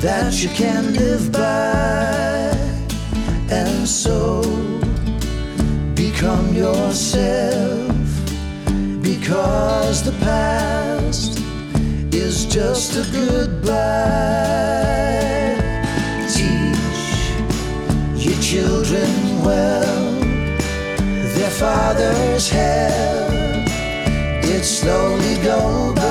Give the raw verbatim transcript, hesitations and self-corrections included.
that you can live by, and so become yourself, because the past is just a goodbye. Teach your children well, their father's hell did slowly go by.